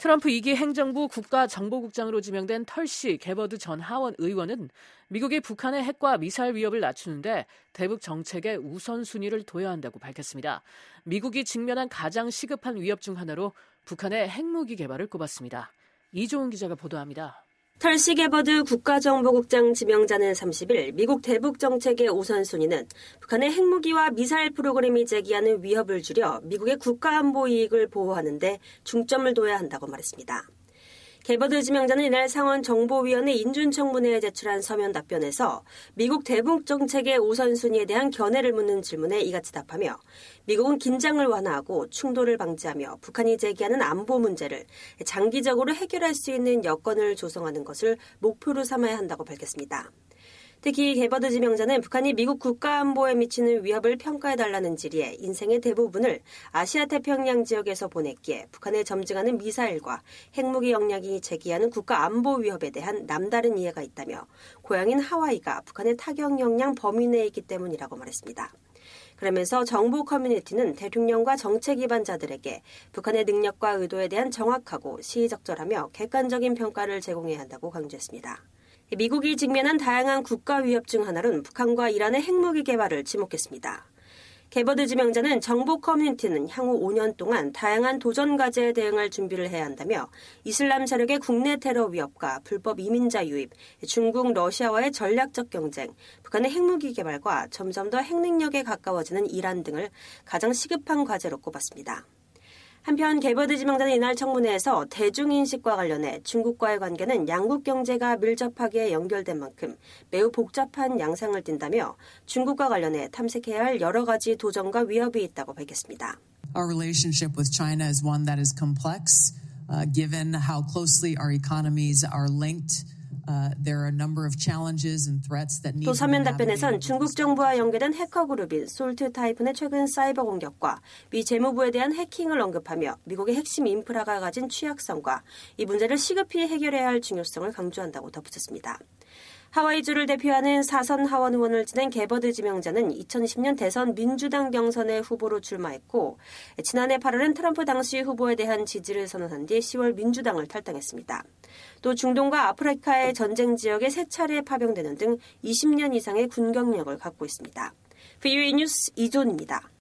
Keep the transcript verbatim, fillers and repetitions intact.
트럼프 이 기 행정부 국가정보국장으로 지명된 털시 게버드 전 하원 의원은 미국이 북한의 핵과 미사일 위협을 낮추는데 대북 정책의 우선순위를 둬야 한다고 밝혔습니다. 미국이 직면한 가장 시급한 위협 중 하나로 북한의 핵무기 개발을 꼽았습니다. 이조은 기자가 보도합니다. 털시 게버드 국가정보국장 지명자는 삼십 일 미국 대북 정책의 우선순위는 북한의 핵무기와 미사일 프로그램이 제기하는 위협을 줄여 미국의 국가안보 이익을 보호하는 데 중점을 둬야 한다고 말했습니다. 게버드 지명자는 이날 상원 정보위원회 인준청문회에 제출한 서면 답변에서 미국 대북 정책의 우선순위에 대한 견해를 묻는 질문에 이같이 답하며 미국은 긴장을 완화하고 충돌을 방지하며 북한이 제기하는 안보 문제를 장기적으로 해결할 수 있는 여건을 조성하는 것을 목표로 삼아야 한다고 밝혔습니다. 특히 게버드 지명자는 북한이 미국 국가안보에 미치는 위협을 평가해달라는 질의에 인생의 대부분을 아시아 태평양 지역에서 보냈기에 북한에 점증하는 미사일과 핵무기 역량이 제기하는 국가안보 위협에 대한 남다른 이해가 있다며 고향인 하와이가 북한의 타격 역량 범위 내에 있기 때문이라고 말했습니다. 그러면서 정보 커뮤니티는 대통령과 정책 기반자들에게 북한의 능력과 의도에 대한 정확하고 시의적절하며 객관적인 평가를 제공해야 한다고 강조했습니다. 미국이 직면한 다양한 국가 위협 중 하나로는 북한과 이란의 핵무기 개발을 지목했습니다. 게버드 지명자는 정보 커뮤니티는 향후 오 년 동안 다양한 도전 과제에 대응할 준비를 해야 한다며 이슬람 세력의 국내 테러 위협과 불법 이민자 유입, 중국, 러시아와의 전략적 경쟁, 북한의 핵무기 개발과 점점 더 핵능력에 가까워지는 이란 등을 가장 시급한 과제로 꼽았습니다. 한편 게버드 지명자는 이날 청문회에서 대중인식과 관련해 중국과의 관계는 양국 경제가 밀접하게 연결된 만큼 매우 복잡한 양상을 띈다며 중국과 관련해 탐색해야 할 여러 가지 도전과 위협이 있다고 밝혔습니다. Our relationship with China is one that is complex, uh, given how closely our economies are linked. 또 서면 답변에선 중국 정부와 연계된 해커 그룹인 솔트 타이푼의 최근 사이버 공격과 미 재무부에 대한 해킹을 언급하며 미국의 핵심 인프라가 가진 취약성과 이 문제를 시급히 해결해야 할 중요성을 강조한다고 덧붙였습니다. 하와이주를 대표하는 사선 하원 의원을 지낸 게버드 지명자는 이천이십 년 대선 민주당 경선에 후보로 출마했고 지난해 팔월엔 트럼프 당시 후보에 대한 지지를 선언한 뒤 시월 민주당을 탈당했습니다. 또 중동과 아프리카의 전쟁 지역에 세 차례 파병되는 등 이십 년 이상의 군 경력을 갖고 있습니다. 브이오에이 뉴스 이존입니다.